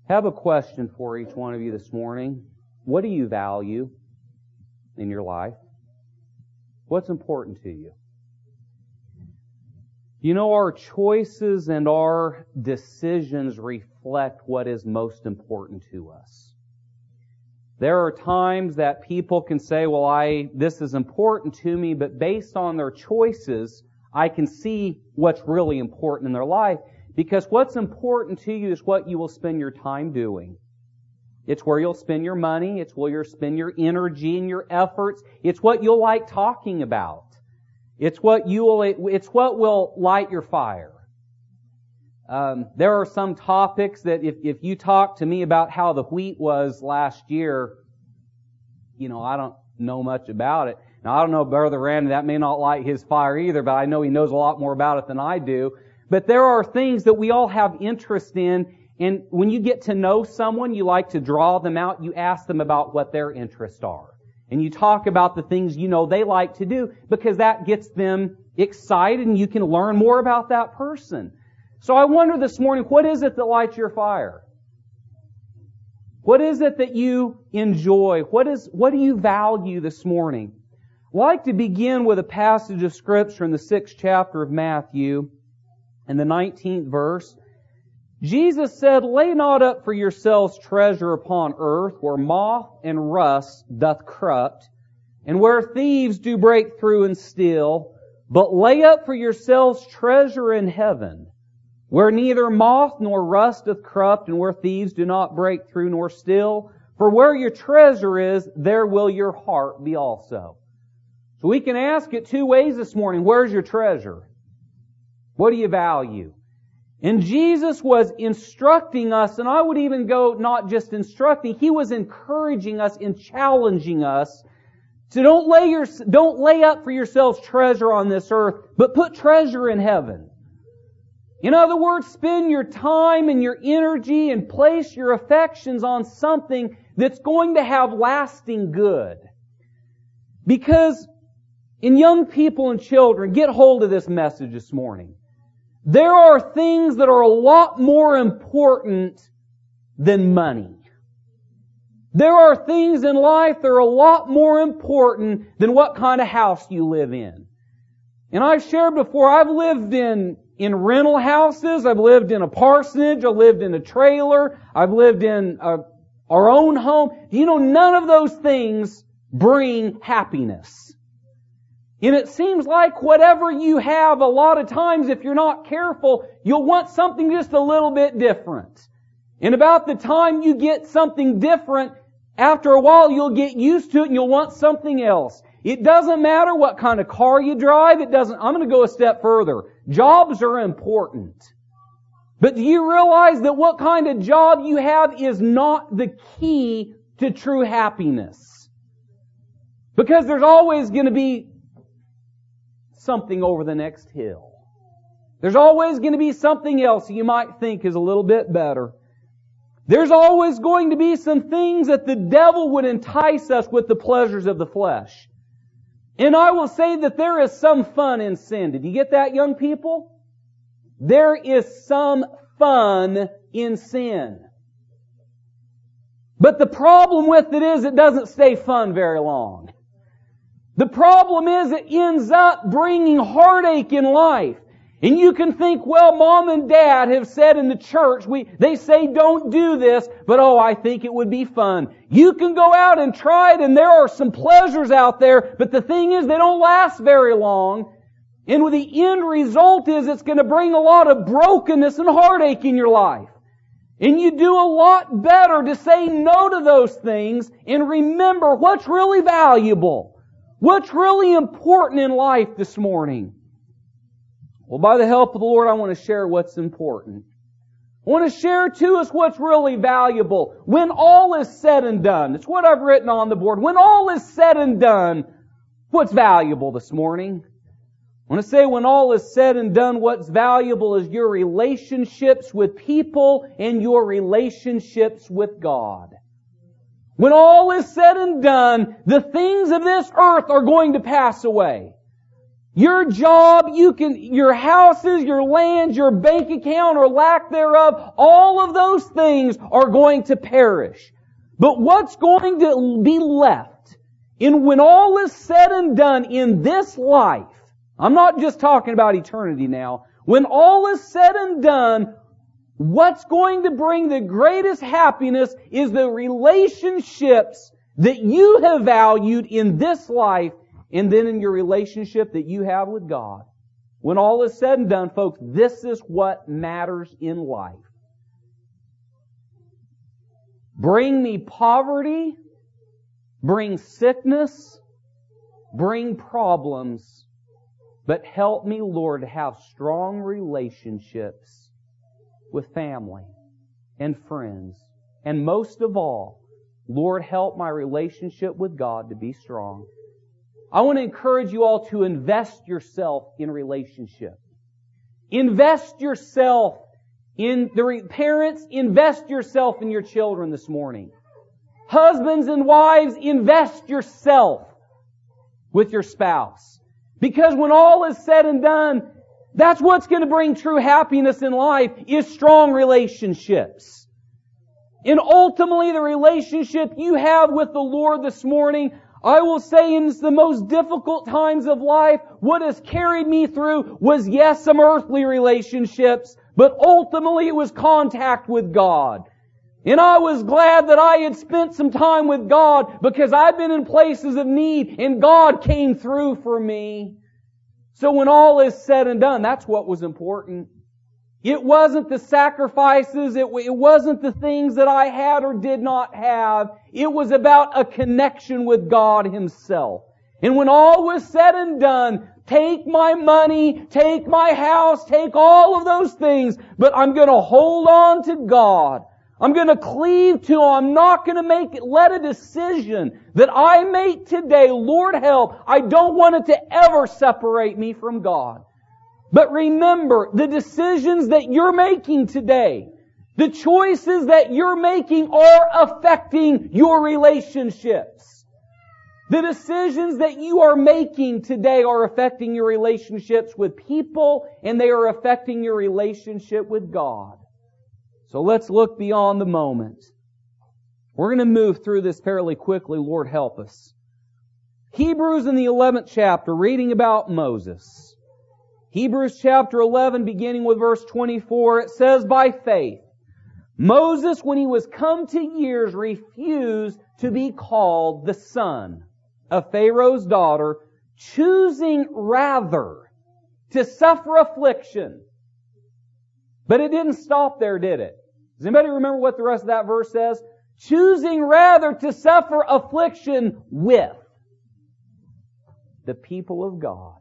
I have a question for each one of you this morning. What do you value in your life? What's important to you? You know, our choices and our decisions reflect what is most important to us. There are times that people can say, well, this is important to me, but based on their choices, I can see what's really important in their life. Because what's important to you is what you will spend your time doing. It's where you'll spend your money. It's where you'll spend your energy and your efforts. It's what you'll like talking about. It's what will light your fire. There are some topics that if you talk to me about how the wheat was last year, I don't know much about it. Now, I don't know, Brother Randy, that may not light his fire either, but I know he knows a lot more about it than I do. But there are things that we all have interest in, and when you get to know someone, you like to draw them out, you ask them about what their interests are. And you talk about the things they like to do, because that gets them excited and you can learn more about that person. So I wonder this morning, what is it that lights your fire? What is it that you enjoy? What do you value this morning? I'd like to begin with a passage of Scripture in the 6th chapter of Matthew, in the 19th verse. Jesus said, "Lay not up for yourselves treasure upon earth, where moth and rust doth corrupt, and where thieves do break through and steal, but lay up for yourselves treasure in heaven, where neither moth nor rust doth corrupt, and where thieves do not break through nor steal. For where your treasure is, there will your heart be also." So we can ask it two ways this morning. Where's your treasure? What do you value? And Jesus was instructing us, and I would even go not just instructing, He was encouraging us and challenging us to don't lay up for yourselves treasure on this earth, but put treasure in heaven. In other words, spend your time and your energy and place your affections on something that's going to have lasting good. Because in young people and children, get hold of this message this morning. There are things that are a lot more important than money. There are things in life that are a lot more important than what kind of house you live in. And I've shared before, I've lived in rental houses, I've lived in a parsonage, I've lived in a trailer, I've lived in our own home. None of those things bring happiness. And it seems like whatever you have, a lot of times, if you're not careful, you'll want something just a little bit different. And about the time you get something different, after a while you'll get used to it and you'll want something else. It doesn't matter what kind of car you drive. I'm going to go a step further. Jobs are important. But do you realize that what kind of job you have is not the key to true happiness? Because there's always going to be something over the next hill. There's always going to be something else you might think is a little bit better. There's always going to be some things that the devil would entice us with the pleasures of the flesh. And I will say that there is some fun in sin. Did you get that, young people? There is some fun in sin. But the problem with it is it doesn't stay fun very long. The problem is it ends up bringing heartache in life. And you can think, well, Mom and Dad have said in the church, they say don't do this, but I think it would be fun. You can go out and try it, and there are some pleasures out there, but the thing is they don't last very long. And the end result is it's going to bring a lot of brokenness and heartache in your life. And you do a lot better to say no to those things and remember what's really valuable. What's really important in life this morning? Well, by the help of the Lord, I want to share what's important. I want to share to us what's really valuable. When all is said and done, it's what I've written on the board. When all is said and done, what's valuable this morning? I want to say when all is said and done, what's valuable is your relationships with people and your relationships with God. When all is said and done, the things of this earth are going to pass away. Your job, your houses, your lands, your bank account or lack thereof, all of those things are going to perish. But what's going to be left when all is said and done in this life, I'm not just talking about eternity now, when all is said and done, what's going to bring the greatest happiness is the relationships that you have valued in this life and then in your relationship that you have with God. When all is said and done, folks, this is what matters in life. Bring me poverty, bring sickness, bring problems, but help me, Lord, to have strong relationships with family and friends. And most of all, Lord, help my relationship with God to be strong. I want to encourage you all to invest yourself in relationship. Invest yourself in parents, invest yourself in your children this morning. Husbands and wives, invest yourself with your spouse. Because when all is said and done, that's what's going to bring true happiness in life is strong relationships. And ultimately the relationship you have with the Lord this morning, I will say in the most difficult times of life, what has carried me through was, yes, some earthly relationships, but ultimately it was contact with God. And I was glad that I had spent some time with God because I'd been in places of need and God came through for me. So when all is said and done, that's what was important. It wasn't the sacrifices, it wasn't the things that I had or did not have. It was about a connection with God Himself. And when all was said and done, take my money, take my house, take all of those things, but I'm going to hold on to God. I'm going to cleave to Him. I'm not going to let a decision that I make today, Lord help, I don't want it to ever separate me from God. But remember, the decisions that you're making today, the choices that you're making are affecting your relationships. The decisions that you are making today are affecting your relationships with people, and they are affecting your relationship with God. So let's look beyond the moment. We're going to move through this fairly quickly. Lord help us. Hebrews in the 11th chapter, reading about Moses. Hebrews chapter 11, beginning with verse 24, it says, by faith, Moses, when he was come to years, refused to be called the son of Pharaoh's daughter, choosing rather to suffer affliction. But it didn't stop there, did it? Does anybody remember what the rest of that verse says? Choosing rather to suffer affliction with the people of God.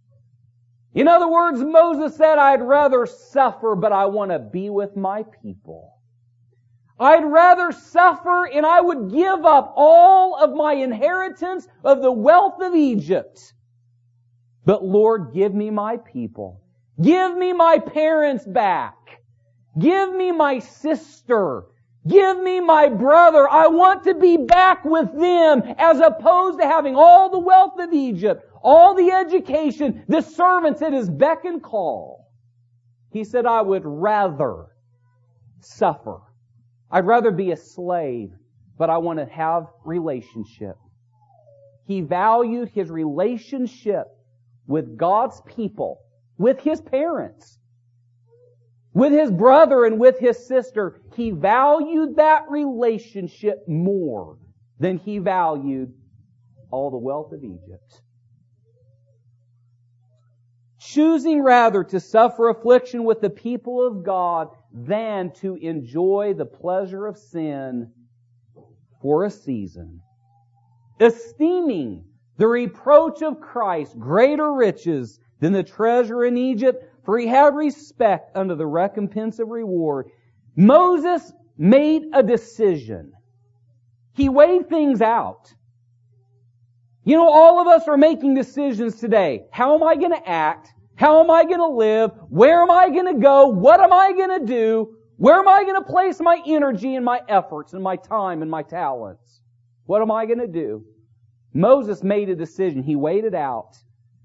In other words, Moses said, I'd rather suffer, but I want to be with my people. I'd rather suffer and I would give up all of my inheritance of the wealth of Egypt. But Lord, give me my people. Give me my parents back. Give me my sister. Give me my brother. I want to be back with them as opposed to having all the wealth of Egypt, all the education, the servants at his beck and call. He said, I would rather suffer. I'd rather be a slave, but I want to have relationship. He valued his relationship with God's people, with his parents, with his brother and with his sister. He valued that relationship more than he valued all the wealth of Egypt. Choosing rather to suffer affliction with the people of God than to enjoy the pleasure of sin for a season. Esteeming the reproach of Christ greater riches than the treasure in Egypt, for he had respect unto the recompense of reward. Moses made a decision. He weighed things out. You know, all of us are making decisions today. How am I going to act? How am I going to live? Where am I going to go? What am I going to do? Where am I going to place my energy and my efforts and my time and my talents? What am I going to do? Moses made a decision. He weighed it out.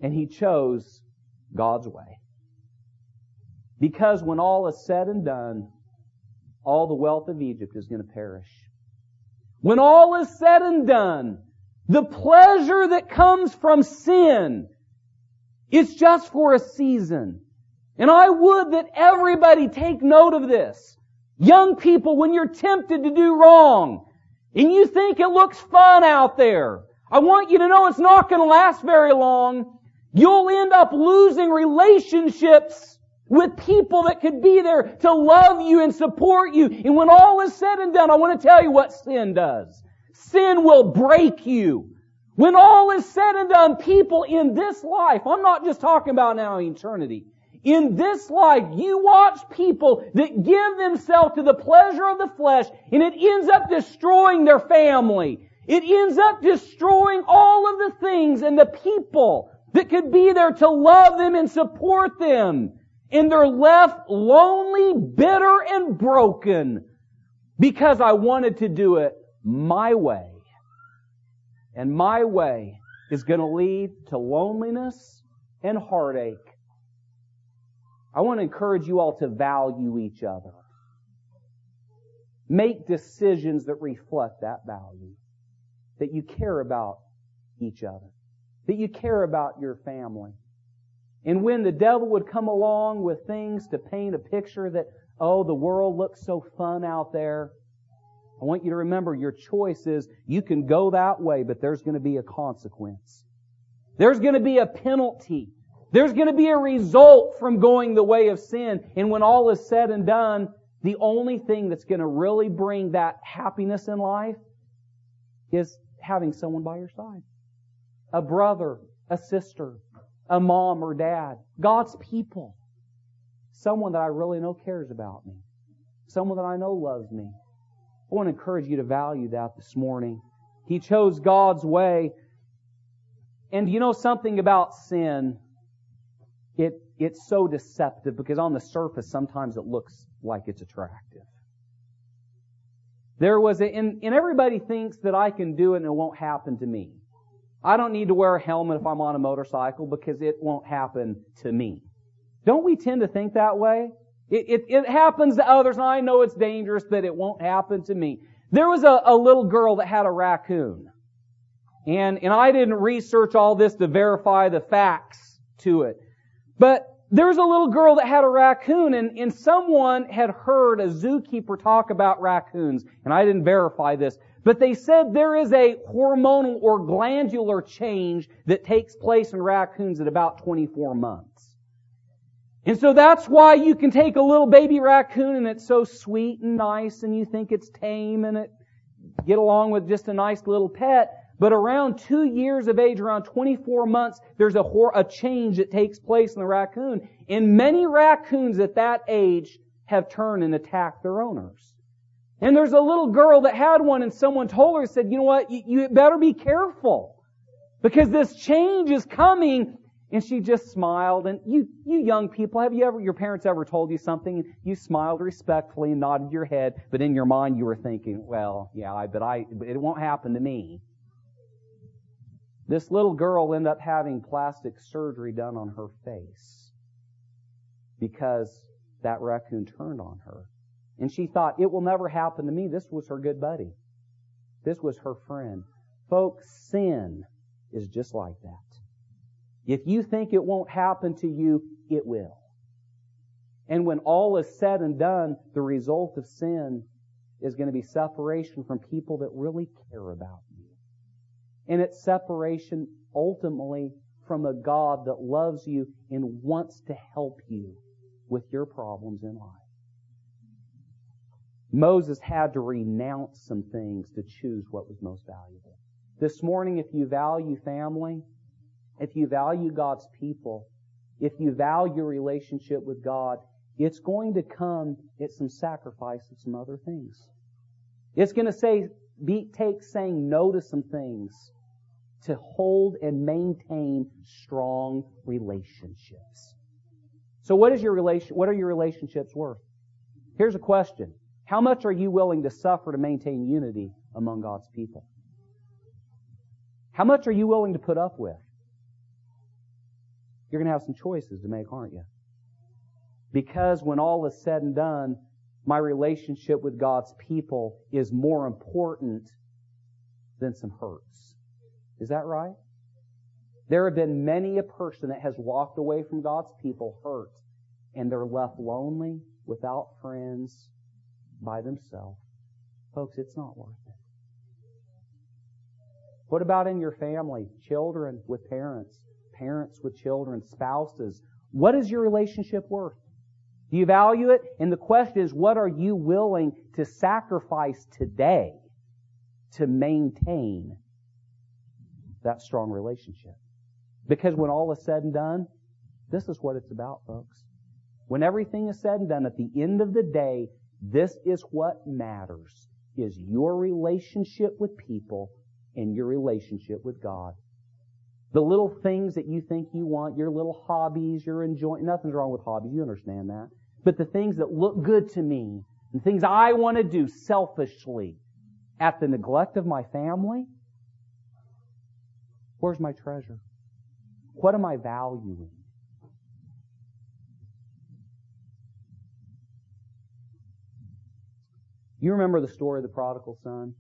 And he chose God's way. Because when all is said and done, all the wealth of Egypt is going to perish. When all is said and done, the pleasure that comes from sin, it's just for a season. And I would that everybody take note of this. Young people, when you're tempted to do wrong, and you think it looks fun out there, I want you to know it's not going to last very long. You'll end up losing relationships with people that could be there to love you and support you. And when all is said and done, I want to tell you what sin does. Sin will break you. When all is said and done, people in this life, I'm not just talking about now in eternity, in this life, you watch people that give themselves to the pleasure of the flesh, and it ends up destroying their family. It ends up destroying all of the things and the people that could be there to love them and support them. And they're left lonely, bitter, and broken because I wanted to do it my way. And my way is going to lead to loneliness and heartache. I want to encourage you all to value each other. Make decisions that reflect that value. That you care about each other. That you care about your family. And when the devil would come along with things to paint a picture that, oh, the world looks so fun out there, I want you to remember your choice is you can go that way, but there's going to be a consequence. There's going to be a penalty. There's going to be a result from going the way of sin. And when all is said and done, the only thing that's going to really bring that happiness in life is having someone by your side. A brother, a sister, a mom or dad, God's people. Someone that I really know cares about me. Someone that I know loves me. I want to encourage you to value that this morning. He chose God's way. And you know something about sin? It's so deceptive because on the surface sometimes it looks like it's attractive. And everybody thinks that I can do it and it won't happen to me. I don't need to wear a helmet if I'm on a motorcycle because it won't happen to me. Don't we tend to think that way? It happens to others, and I know it's dangerous, but it won't happen to me. There was a little girl that had a raccoon. And I didn't research all this to verify the facts to it. But there's a little girl that had a raccoon, and someone had heard a zookeeper talk about raccoons. And I didn't verify this. But they said there is a hormonal or glandular change that takes place in raccoons at about 24 months. And so that's why you can take a little baby raccoon and it's so sweet and nice and you think it's tame and it get along with just a nice little pet. But around 2 years of age, around 24 months, there's a change that takes place in the raccoon. And many raccoons at that age have turned and attacked their owners. And there's a little girl that had one and someone told her, said, you know what, you better be careful because this change is coming. And she just smiled. And you young people, your parents ever told you something and you smiled respectfully and nodded your head, but in your mind you were thinking, well, yeah, but it won't happen to me. This little girl ended up having plastic surgery done on her face because that raccoon turned on her. And she thought, it will never happen to me. This was her good buddy. This was her friend. Folks, sin is just like that. If you think it won't happen to you, it will. And when all is said and done, the result of sin is going to be separation from people that really care about you. And it's separation ultimately from a God that loves you and wants to help you with your problems in life. Moses had to renounce some things to choose what was most valuable. This morning, if you value family, if you value God's people, if you value relationship with God, it's going to come at some sacrifice of some other things. It's going to take saying no to some things to hold and maintain strong relationships. So what are your relationships worth? Here's a question. How much are you willing to suffer to maintain unity among God's people? How much are you willing to put up with? You're going to have some choices to make, aren't you? Because when all is said and done, my relationship with God's people is more important than some hurts. Is that right? There have been many a person that has walked away from God's people hurt, and they're left lonely, without friends, by themselves. Folks, it's not worth it. What about in your family? Children with parents, parents with children, spouses. What is your relationship worth? Do you value it? And the question is, what are you willing to sacrifice today to maintain that strong relationship? Because when all is said and done, this is what it's about, folks. When everything is said and done, at the end of the day, this is what matters, is your relationship with people and your relationship with God. The little things that you think you want, your little hobbies, you're enjoying, nothing's wrong with hobbies, you understand that. But the things that look good to me, the things I want to do selfishly, at the neglect of my family, where's my treasure? What am I valuing? You remember the story of the prodigal son?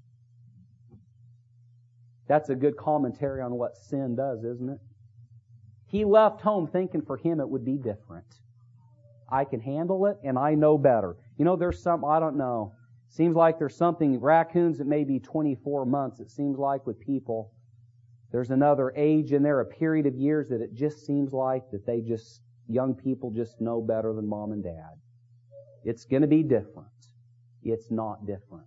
That's a good commentary on what sin does, isn't it? He left home thinking for him it would be different. I can handle it and I know better. You know, there's some, I don't know. Seems like there's something, raccoons that may be 24 months, it seems like with people. There's another age in there, a period of years that it just seems like that they just, young people just know better than mom and dad. It's going to be different. It's not different.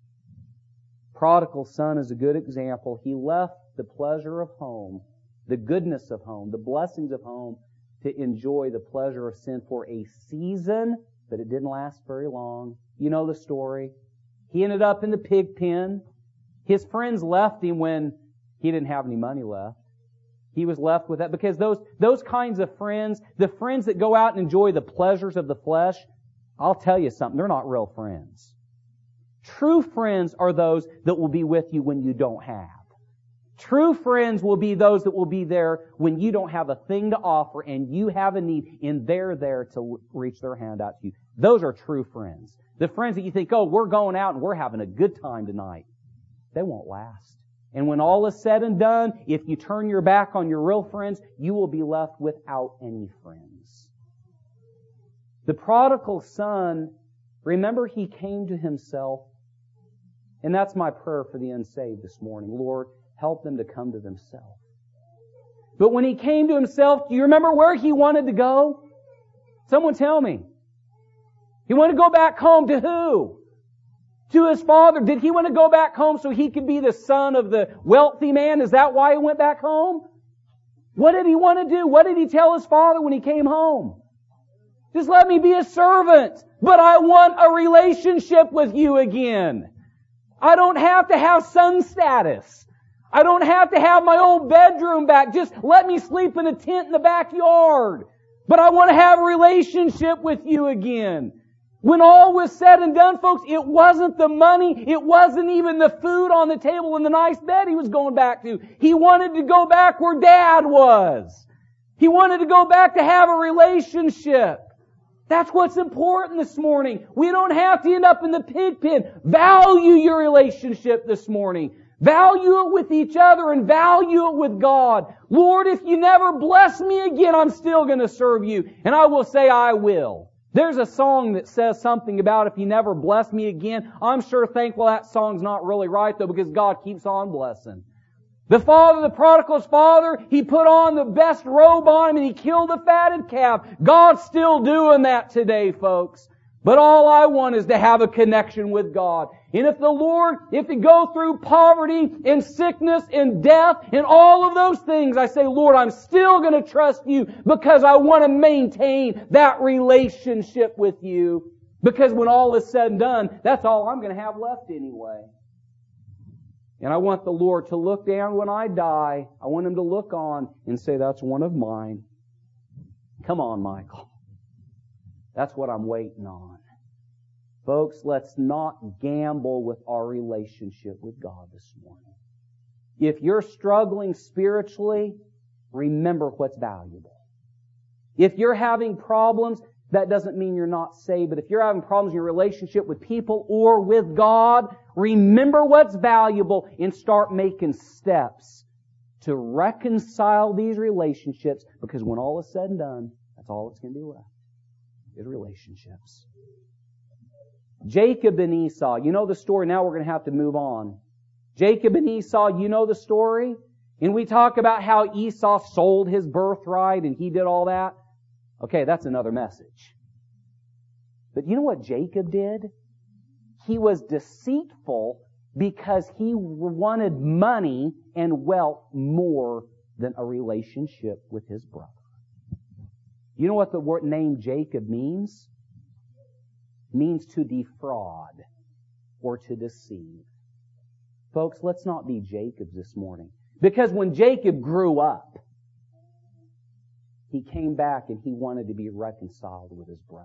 Prodigal son is a good example. He left the pleasure of home, the goodness of home, the blessings of home to enjoy the pleasure of sin for a season, but it didn't last very long. You know the story. He ended up in the pig pen. His friends left him when he didn't have any money left. He was left with that because those kinds of friends, the friends that go out and enjoy the pleasures of the flesh, I'll tell you something, they're not real friends. True friends are those that will be with you when you don't have. True friends will be those that will be there when you don't have a thing to offer and you have a need and they're there to reach their hand out to you. Those are true friends. The friends that you think, oh, we're going out and we're having a good time tonight. They won't last. And when all is said and done, if you turn your back on your real friends, you will be left without any friends. The prodigal son, remember he came to himself. And that's my prayer for the unsaved this morning. Lord, help them to come to themselves. But when he came to himself, do you remember where he wanted to go? Someone tell me. He wanted to go back home to who? To his father. Did he want to go back home so he could be the son of the wealthy man? Is that why he went back home? What did he want to do? What did he tell his father when he came home? Just let me be a servant, but I want a relationship with you again. I don't have to have son status. I don't have to have my old bedroom back. Just let me sleep in a tent in the backyard. But I want to have a relationship with you again. When all was said and done, folks, it wasn't the money. It wasn't even the food on the table and the nice bed he was going back to. He wanted to go back where Dad was. He wanted to go back to have a relationship. That's what's important this morning. We don't have to end up in the pig pen. Value your relationship this morning. Value it with each other and value it with God. Lord, if you never bless me again, I'm still going to serve you. And I will say I will. There's a song that says something about if you never bless me again. I'm sure thankful that song's not really right though, because God keeps on blessing. The father, the prodigal's father, he put on the best robe on him and he killed the fatted calf. God's still doing that today, folks. But all I want is to have a connection with God. And if the Lord, if you go through poverty and sickness and death and all of those things, I say, Lord, I'm still going to trust you because I want to maintain that relationship with you. Because when all is said and done, that's all I'm going to have left anyway. And I want the Lord to look down when I die. I want Him to look on and say, that's one of mine. Come on, Michael. That's what I'm waiting on. Folks, let's not gamble with our relationship with God this morning. If you're struggling spiritually, remember what's valuable. If you're having problems, that doesn't mean you're not saved. But if you're having problems in your relationship with people or with God, remember what's valuable and start making steps to reconcile these relationships, because when all is said and done, that's all that's going to be left, is relationships. Jacob and Esau, you know the story. Now we're going to have to move on. Jacob and Esau, you know the story? And we talk about how Esau sold his birthright and he did all that. Okay, that's another message. But you know what Jacob did? He was deceitful because he wanted money and wealth more than a relationship with his brother. You know what the word name Jacob means? It means to defraud or to deceive. Folks, let's not be Jacobs this morning. Because when Jacob grew up, he came back and he wanted to be reconciled with his brother.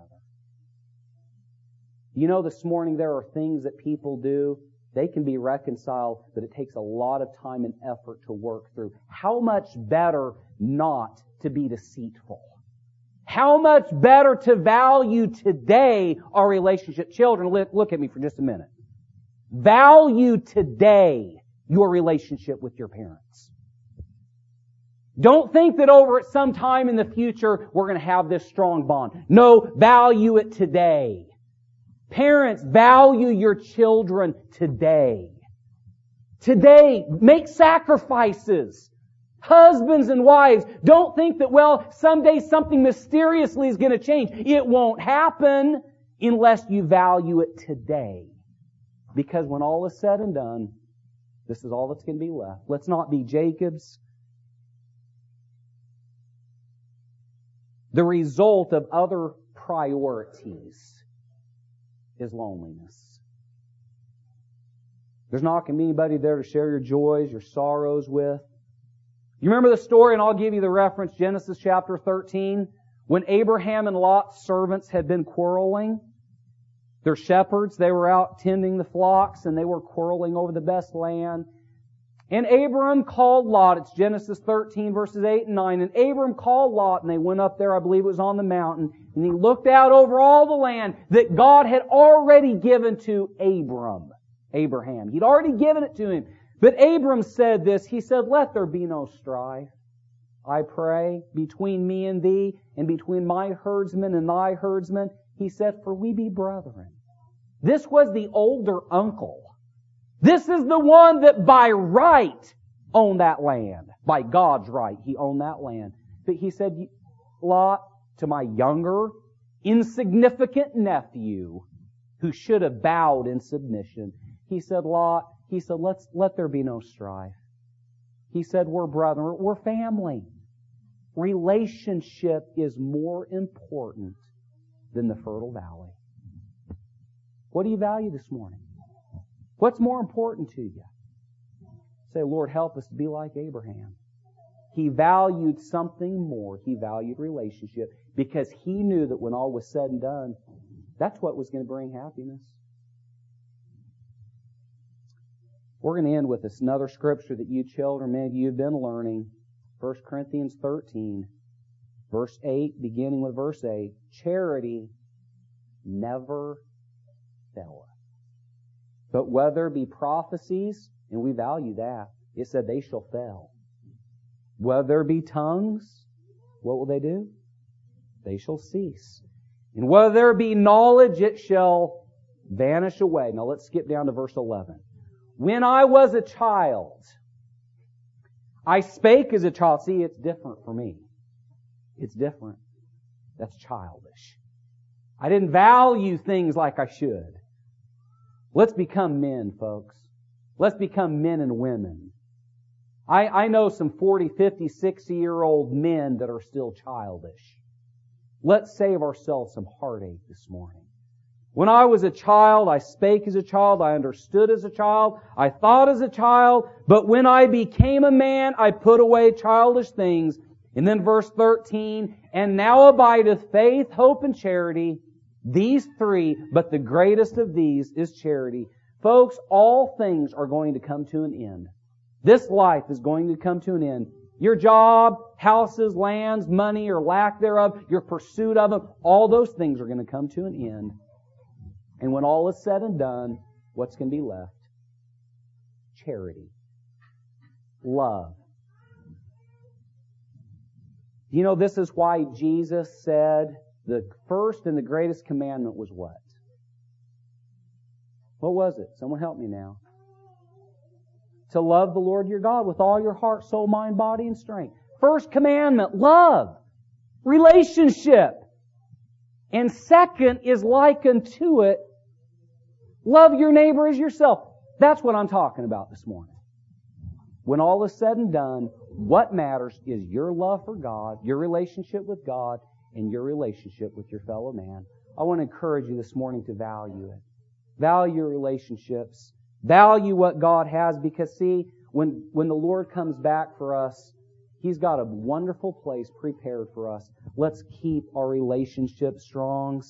You know, this morning there are things that people do. They can be reconciled, but it takes a lot of time and effort to work through. How much better not to be deceitful? How much better to value today our relationship? Children, look at me for just a minute. Value today your relationship with your parents. Don't think that over at some time in the future we're going to have this strong bond. No, value it today. Parents, value your children today. Today, make sacrifices. Husbands and wives, don't think that, well, someday something mysteriously is going to change. It won't happen unless you value it today. Because when all is said and done, this is all that's going to be left. Let's not be Jacobs. The result of other priorities is loneliness. There's not going to be anybody there to share your joys, your sorrows with. You remember the story, and I'll give you the reference, Genesis chapter 13, when Abraham and Lot's servants had been quarreling. They're shepherds. They were out tending the flocks, and they were quarreling over the best land. And Abram called Lot. It's Genesis 13, verses 8 and 9. And Abram called Lot, and they went up there, I believe it was on the mountain, and he looked out over all the land that God had already given to Abraham. He'd already given it to him. But Abram said this, he said, "Let there be no strife, I pray, between me and thee, and between my herdsmen and thy herdsmen." He said, "For we be brethren." This was the older uncle. This is the one that by right owned that land. By God's right, he owned that land. But he said, "Lot, to my younger, insignificant nephew, who should have bowed in submission," he said, "Lot," he said, let there be no strife. He said, "We're brethren, we're family." Relationship is more important than the fertile valley. What do you value this morning? What's more important to you? Say, "Lord, help us to be like Abraham." He valued something more. He valued relationship because he knew that when all was said and done, that's what was going to bring happiness. We're going to end with this another scripture that you children, many of you have been learning. 1 Corinthians 13, verse 8, beginning with verse 8. Charity never faileth. But whether be prophecies, and we value that, it said they shall fail. Whether be tongues, what will they do? They shall cease. And whether there be knowledge, it shall vanish away. Now let's skip down to verse 11. When I was a child, I spake as a child. See, it's different for me. It's different. That's childish. I didn't value things like I should. Let's become men, folks. Let's become men and women. I know some 40, 50, 60-year-old men that are still childish. Let's save ourselves some heartache this morning. When I was a child, I spake as a child, I understood as a child, I thought as a child, but when I became a man, I put away childish things. And then verse 13, and now abideth faith, hope, and charity, these three, but the greatest of these is charity. Folks, all things are going to come to an end. This life is going to come to an end. Your job, houses, lands, money, or lack thereof, your pursuit of them, all those things are going to come to an end. And when all is said and done, what's going to be left? Charity. Love. You know, this is why Jesus said the first and the greatest commandment was what? What was it? Someone help me now. To love the Lord your God with all your heart, soul, mind, body, and strength. First commandment, love. Relationship. And second is like unto it, love your neighbor as yourself. That's what I'm talking about this morning. When all is said and done, what matters is your love for God, your relationship with God, and your relationship with your fellow man. I want to encourage you this morning to value it. Value your relationships. Value what God has, because see, when the Lord comes back for us, He's got a wonderful place prepared for us. Let's keep our relationship strong.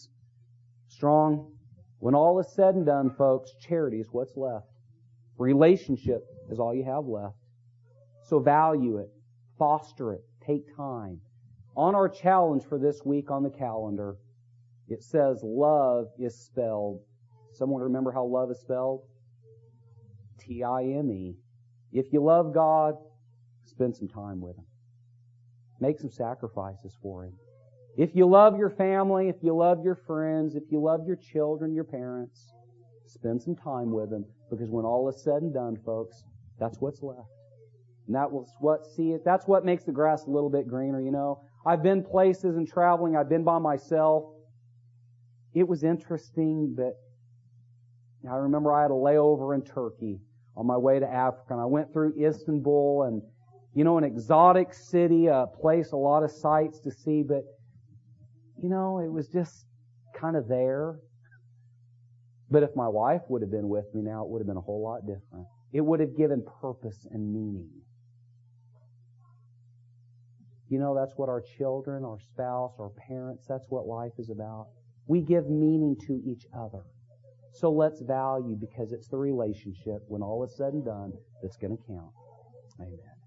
When all is said and done, folks, charity is what's left. Relationship is all you have left. So value it. Foster it. Take time. On our challenge for this week on the calendar, it says love is spelled. Someone remember how love is spelled? T-I-M-E. If you love God, spend some time with Him. Make some sacrifices for Him. If you love your family, if you love your friends, if you love your children, your parents, spend some time with them, because when all is said and done, folks, that's what's left. And that's what makes the grass a little bit greener, you know. I've been places and traveling, I've been by myself. It was interesting, but I remember I had a layover in Turkey on my way to Africa, and I went through Istanbul, and, you know, an exotic city, a place, a lot of sights to see, but, you know, it was just kind of there. But if my wife would have been with me now, it would have been a whole lot different. It would have given purpose and meaning. You know, that's what our children, our spouse, our parents, that's what life is about. We give meaning to each other. So let's value, because it's the relationship, when all is said and done, that's going to count. Amen.